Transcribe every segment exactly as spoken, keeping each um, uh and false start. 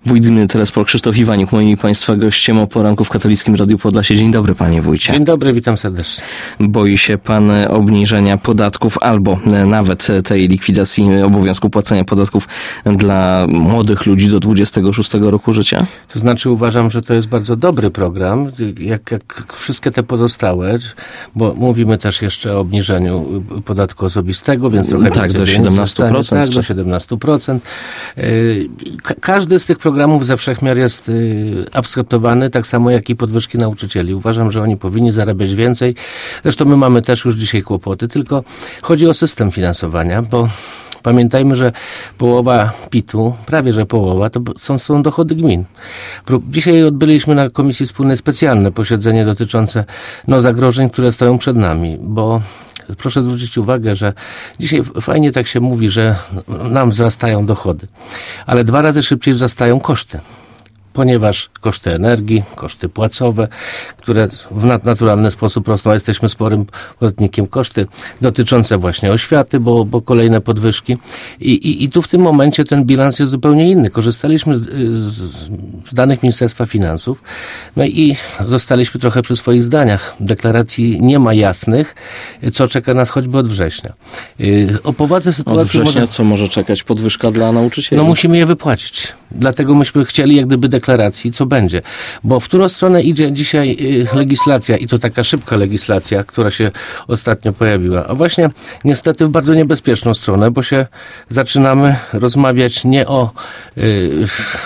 Wójt gminy Terespol Krzysztof Iwanik, moim i Państwa gościem o poranku w Katolickim Radiu Podlasie. Dzień dobry, panie wójcie. Dzień dobry, witam serdecznie. Boi się pan obniżenia podatków albo nawet tej likwidacji obowiązku płacenia podatków dla młodych ludzi do dwudziestego szóstego roku życia? To znaczy uważam, że to jest bardzo dobry program, jak, jak wszystkie te pozostałe, bo mówimy też jeszcze o obniżeniu podatku osobistego, więc trochę tak, do siedemnastu procent. Tak, do siedemnastu procent. Ka- każdy z tych programów ze wszechmiar jest y, akceptowany, tak samo jak i podwyżki nauczycieli. Uważam, że oni powinni zarabiać więcej. Zresztą my mamy też już dzisiaj kłopoty, tylko chodzi o system finansowania, bo pamiętajmy, że połowa P I T-u, prawie że połowa, to są, są dochody gmin. Dzisiaj odbyliśmy na Komisji Wspólnej specjalne posiedzenie dotyczące no, zagrożeń, które stoją przed nami, bo proszę zwrócić uwagę, że dzisiaj fajnie tak się mówi, że nam wzrastają dochody, ale dwa razy szybciej wzrastają koszty. Ponieważ koszty energii, koszty płacowe, które w naturalny sposób rosną, a jesteśmy sporym podatnikiem, koszty dotyczące właśnie oświaty, bo, bo kolejne podwyżki. I, i, I tu w tym momencie ten bilans jest zupełnie inny. Korzystaliśmy z, z, z danych Ministerstwa Finansów, no i zostaliśmy trochę przy swoich zdaniach. Deklaracji nie ma jasnych, co czeka nas choćby od września. O powadze sytuacji... Od września może... co może czekać? Podwyżka dla nauczycieli? No musimy je wypłacić. Dlatego myśmy chcieli jak gdyby deklaracji, co będzie. Bo w którą stronę idzie dzisiaj legislacja i to taka szybka legislacja, która się ostatnio pojawiła. A właśnie niestety w bardzo niebezpieczną stronę, bo się zaczynamy rozmawiać nie o y,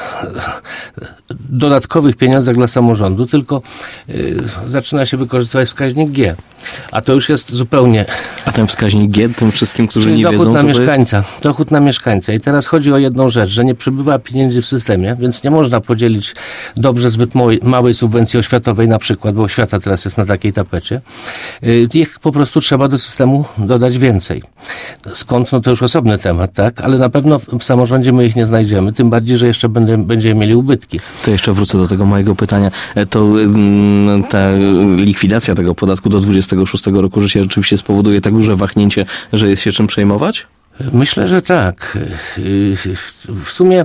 dodatkowych pieniądzach dla samorządu, tylko y, zaczyna się wykorzystywać wskaźnik G. A to już jest zupełnie... A ten wskaźnik G, tym wszystkim, którzy Czyli nie dochód wiedzą, na co mieszkańca, to jest? Dochód na mieszkańca. I teraz chodzi o jedną rzecz, że nie przybywa pieniędzy w systemie, więc nie można podzielić dobrze zbyt małej, małej subwencji oświatowej na przykład, bo oświata teraz jest na takiej tapecie. Ich po prostu trzeba do systemu dodać więcej. Skąd? No to już osobny temat, tak? Ale na pewno w samorządzie my ich nie znajdziemy, tym bardziej, że jeszcze będę, będziemy mieli ubytki. To jeszcze wrócę do tego mojego pytania. To ta likwidacja tego podatku do dwudziestego szóstego roku życia rzeczywiście spowoduje tak duże wahnięcie, że jest się czym przejmować? Myślę, że tak. W sumie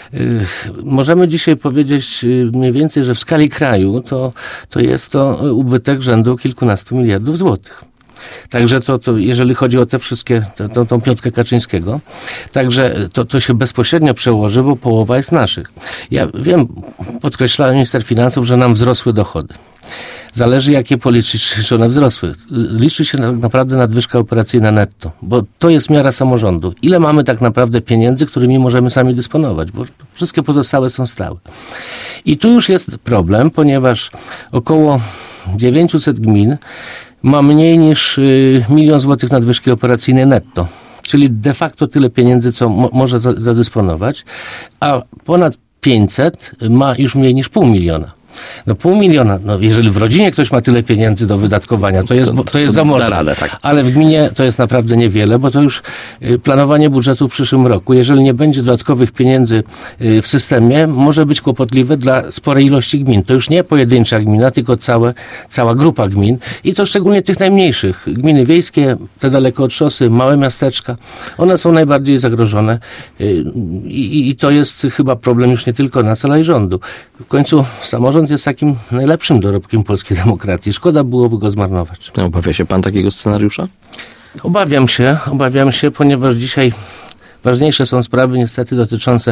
możemy dzisiaj powiedzieć mniej więcej, że w skali kraju to, to jest to ubytek rzędu kilkunastu miliardów złotych. Także to, to jeżeli chodzi o te wszystkie, to, to, tą piątkę Kaczyńskiego, także to, to się bezpośrednio przełoży, bo połowa jest naszych. Ja wiem, podkreślał minister finansów, że nam wzrosły dochody. Zależy, jakie policzyć, czy one wzrosły. Liczy się tak naprawdę nadwyżka operacyjna netto, bo to jest miara samorządu. Ile mamy tak naprawdę pieniędzy, którymi możemy sami dysponować, bo wszystkie pozostałe są stałe. I tu już jest problem, ponieważ około dziewięćset gmin ma mniej niż milion złotych nadwyżki operacyjnej netto, czyli de facto tyle pieniędzy, co mo- może za- zadysponować, a ponad pięćset ma już mniej niż pół miliona. No pół miliona, no jeżeli w rodzinie ktoś ma tyle pieniędzy do wydatkowania, to jest, to, to, to jest za można. Tak. Ale w gminie to jest naprawdę niewiele, bo to już planowanie budżetu w przyszłym roku, jeżeli nie będzie dodatkowych pieniędzy w systemie, może być kłopotliwe dla sporej ilości gmin. To już nie pojedyncza gmina, tylko całe, cała grupa gmin i to szczególnie tych najmniejszych. Gminy wiejskie, te daleko od szosy, małe miasteczka, one są najbardziej zagrożone i, i to jest chyba problem już nie tylko nas, ale i rządu. W końcu samorząd jest takim najlepszym dorobkiem polskiej demokracji. Szkoda byłoby go zmarnować. Obawia się pan takiego scenariusza? Obawiam się, obawiam się, ponieważ dzisiaj ważniejsze są sprawy niestety dotyczące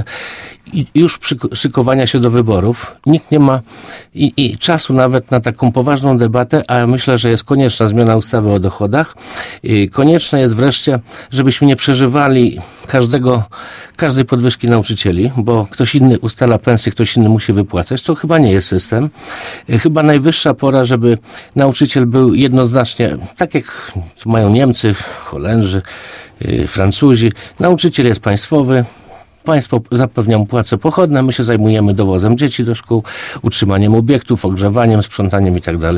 już szykowania się do wyborów. Nikt nie ma i, i czasu nawet na taką poważną debatę, a myślę, że jest konieczna zmiana ustawy o dochodach. I konieczne jest wreszcie, żebyśmy nie przeżywali każdego, każdej podwyżki nauczycieli, bo ktoś inny ustala pensję, ktoś inny musi wypłacać. To chyba nie jest system. Chyba najwyższa pora, żeby nauczyciel był jednoznacznie, tak jak mają Niemcy, Holendrzy, Francuzi. Nauczyciel jest państwowy. Państwo zapewnia mu płace pochodne, my się zajmujemy dowozem dzieci do szkół, utrzymaniem obiektów, ogrzewaniem, sprzątaniem i tak dalej.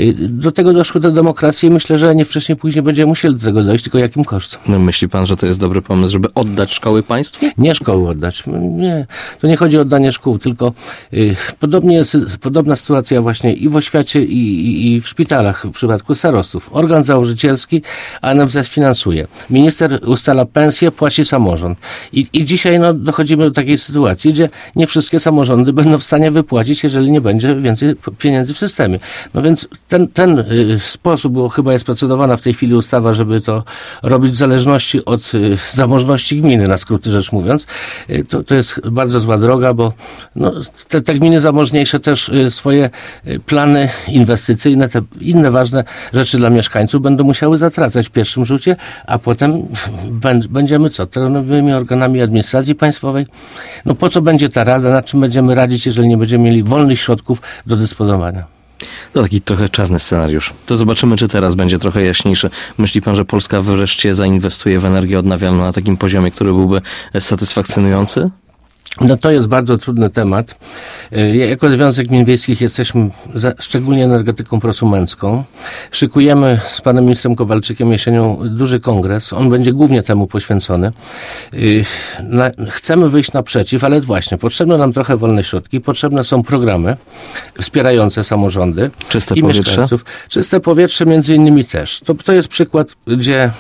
Do tego doszły te demokracje i myślę, że nie wcześniej, później będziemy musieli do tego dojść, tylko jakim kosztem. No, myśli pan, że to jest dobry pomysł, żeby oddać szkoły państwu? Nie szkoły oddać. Nie. To nie chodzi o oddanie szkół, tylko y, podobnie jest, podobna sytuacja właśnie i w oświacie, i, i, i w szpitalach w przypadku starostów. Organ założycielski, a N F Z finansuje. Minister ustala pensję, płaci samorząd. I, i dzisiaj no, no, dochodzimy do takiej sytuacji, gdzie nie wszystkie samorządy będą w stanie wypłacić, jeżeli nie będzie więcej pieniędzy w systemie. No więc ten, ten y, sposób, bo chyba jest procedowana w tej chwili ustawa, żeby to robić w zależności od y, zamożności gminy, na skróty rzecz mówiąc, y, to, to jest bardzo zła droga, bo no, te, te gminy zamożniejsze też y, swoje y, plany inwestycyjne, te inne ważne rzeczy dla mieszkańców będą musiały zatracać w pierwszym rzucie, a potem będziemy co? Terenowymi organami administracji państwowej? No po co będzie ta rada? Na czym będziemy radzić, jeżeli nie będziemy mieli wolnych środków do dysponowania? To taki trochę czarny scenariusz. To zobaczymy, czy teraz będzie trochę jaśniejszy. Myśli pan, że Polska wreszcie zainwestuje w energię odnawialną na takim poziomie, który byłby satysfakcjonujący? No to jest bardzo trudny temat. Jako Związek Gmin Wiejskich jesteśmy za, szczególnie energetyką prosumencką. Szykujemy z panem ministrem Kowalczykiem jesienią duży kongres. On będzie głównie temu poświęcony. Chcemy wyjść naprzeciw, ale właśnie potrzebne nam trochę wolne środki. Potrzebne są programy wspierające samorządy Czyste i powietrze. mieszkańców. Czyste powietrze między innymi też. To, to jest przykład, gdzie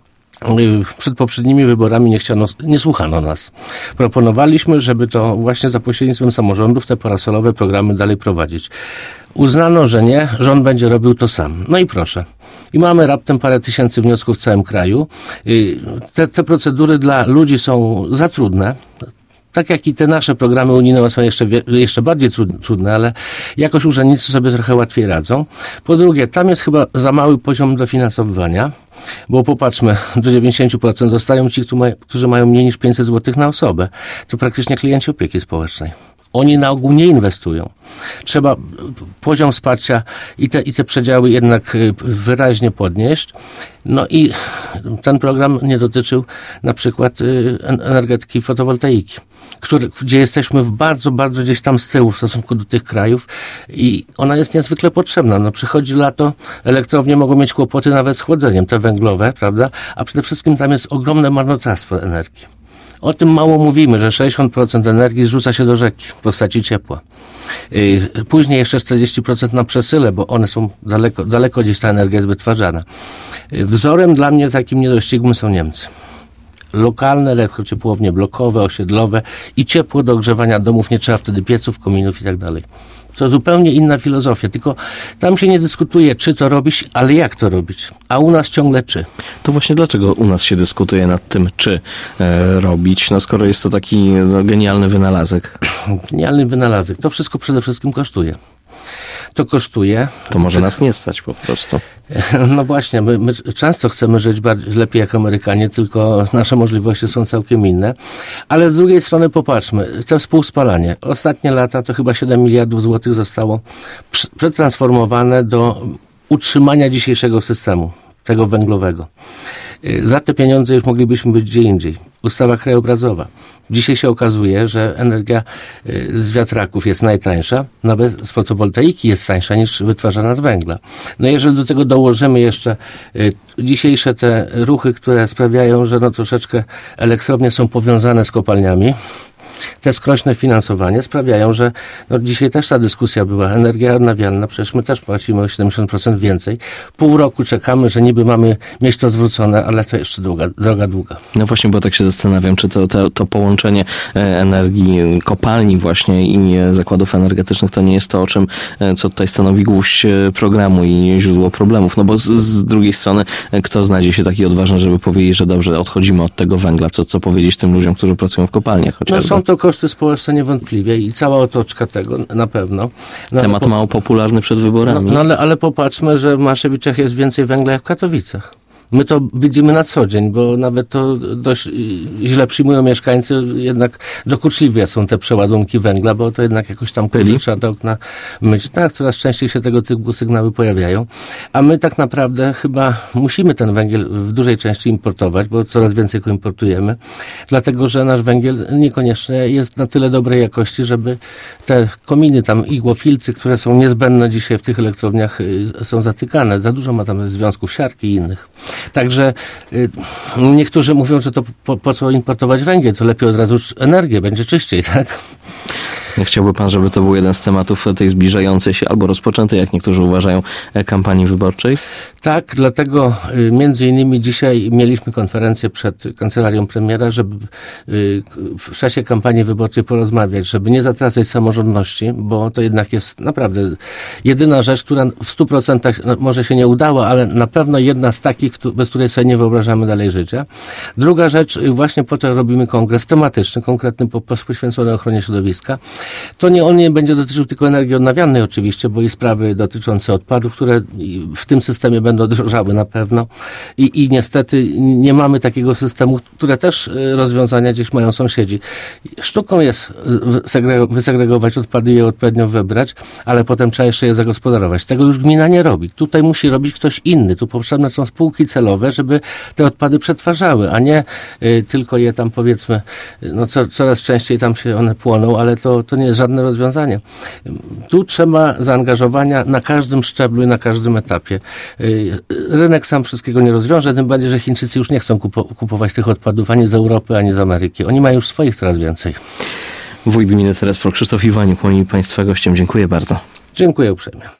przed poprzednimi wyborami nie chciano, nie słuchano nas. Proponowaliśmy, żeby to właśnie za pośrednictwem samorządów te parasolowe programy dalej prowadzić. Uznano, że nie, rząd będzie robił to sam. No i proszę. I mamy raptem parę tysięcy wniosków w całym kraju. Te, te procedury dla ludzi są za trudne. Tak jak i te nasze programy unijne są jeszcze, jeszcze bardziej trudne, ale jakoś urzędnicy sobie trochę łatwiej radzą. Po drugie, tam jest chyba za mały poziom dofinansowywania, bo popatrzmy, do dziewięćdziesiąt procent dostają ci, którzy mają mniej niż pięćset złotych na osobę. To praktycznie klienci opieki społecznej. Oni na ogół nie inwestują. Trzeba poziom wsparcia i te, i te przedziały jednak wyraźnie podnieść. No i ten program nie dotyczył na przykład energetyki fotowoltaiki, który, gdzie jesteśmy w bardzo, bardzo gdzieś tam z tyłu w stosunku do tych krajów i ona jest niezwykle potrzebna. No przychodzi lato, elektrownie mogą mieć kłopoty nawet z chłodzeniem, te węglowe, prawda? A przede wszystkim tam jest ogromne marnotrawstwo energii. O tym mało mówimy, że sześćdziesiąt procent energii zrzuca się do rzeki w postaci ciepła. Później jeszcze czterdzieści procent na przesyle, bo one są daleko, daleko gdzieś ta energia jest wytwarzana. Wzorem dla mnie takim niedościgłym są Niemcy. Lokalne elektrociepłownie blokowe, osiedlowe i ciepło do ogrzewania domów, nie trzeba wtedy pieców, kominów i tak dalej. To zupełnie inna filozofia, tylko tam się nie dyskutuje, czy to robić, ale jak to robić. A u nas ciągle czy. To właśnie dlaczego u nas się dyskutuje nad tym, czy e, robić, no skoro jest to taki no, genialny wynalazek. Genialny wynalazek. To wszystko przede wszystkim kosztuje. To kosztuje. To może nas nie stać po prostu. No właśnie, my, my często chcemy żyć bardziej, lepiej jak Amerykanie, tylko nasze możliwości są całkiem inne. Ale z drugiej strony popatrzmy, to współspalanie. Ostatnie lata to chyba siedem miliardów złotych zostało przetransformowane do utrzymania dzisiejszego systemu, tego węglowego. Za te pieniądze już moglibyśmy być gdzie indziej. Ustawa krajobrazowa. Dzisiaj się okazuje, że energia z wiatraków jest najtańsza, nawet z fotowoltaiki jest tańsza niż wytwarzana z węgla. No jeżeli do tego dołożymy jeszcze dzisiejsze te ruchy, które sprawiają, że no troszeczkę elektrownie są powiązane z kopalniami, te skrośne finansowanie sprawiają, że no dzisiaj też ta dyskusja była, energia odnawialna, przecież my też płacimy o siedemdziesiąt procent więcej. Pół roku czekamy, że niby mamy mieć to zwrócone, ale to jeszcze długa, droga długa. No właśnie, bo tak się zastanawiam, czy to, to, to połączenie energii kopalni właśnie i zakładów energetycznych to nie jest to, o czym, co tutaj stanowi gwóźdź programu i źródło problemów. No bo z, z drugiej strony, kto znajdzie się taki odważny, żeby powiedzieć, że dobrze, odchodzimy od tego węgla, co, co powiedzieć tym ludziom, którzy pracują w kopalniach chociażby. No są to koszty społeczne niewątpliwie i cała otoczka tego na pewno. No, Temat po... mało popularny przed wyborami. No, no ale, ale popatrzmy, że w Maszewiczach jest więcej węgla jak w Katowicach. My to widzimy na co dzień, bo nawet to dość źle przyjmują mieszkańcy, jednak dokuczliwie są te przeładunki węgla, bo to jednak jakoś tam Pyli? trzeba do okna myć. Tak, coraz częściej się tego typu sygnały pojawiają. A my tak naprawdę chyba musimy ten węgiel w dużej części importować, bo coraz więcej go importujemy, dlatego że nasz węgiel niekoniecznie jest na tyle dobrej jakości, żeby te kominy tam, igłofiltry, które są niezbędne dzisiaj w tych elektrowniach, są zatykane. Za dużo ma tam związków siarki i innych. Także y, niektórzy mówią, że to po, po co importować węgiel, to lepiej od razu energię, będzie czyściej, tak? Chciałby pan, żeby to był jeden z tematów tej zbliżającej się albo rozpoczętej, jak niektórzy uważają, kampanii wyborczej? Tak, dlatego y, między innymi dzisiaj mieliśmy konferencję przed kancelarią premiera, żeby y, w czasie kampanii wyborczej porozmawiać, żeby nie zatracać samorządności, bo to jednak jest naprawdę jedyna rzecz, która w stu procentach no, może się nie udała, ale na pewno jedna z takich, bez której sobie nie wyobrażamy dalej życia. Druga rzecz, y, właśnie po to robimy kongres tematyczny, konkretny, po, poświęcony ochronie środowiska. To nie on nie będzie dotyczył tylko energii odnawialnej oczywiście, bo i sprawy dotyczące odpadów, które w tym systemie będą drożały na pewno. I, i niestety nie mamy takiego systemu, które też rozwiązania gdzieś mają sąsiedzi. Sztuką jest wysegregować odpady i je odpowiednio wybrać, ale potem trzeba jeszcze je zagospodarować. Tego już gmina nie robi. Tutaj musi robić ktoś inny. Tu potrzebne są spółki celowe, żeby te odpady przetwarzały, a nie y, tylko je tam powiedzmy, no co, coraz częściej tam się one płoną, ale to, to nie jest żadne rozwiązanie. Tu trzeba zaangażowania na każdym szczeblu i na każdym etapie. Rynek sam wszystkiego nie rozwiąże, tym bardziej, że Chińczycy już nie chcą kupo- kupować tych odpadów ani z Europy, ani z Ameryki. Oni mają już swoich coraz więcej. Wójt gminy Terespol Krzysztof Iwanik, moim Państwa gościem. Dziękuję bardzo. Dziękuję uprzejmie.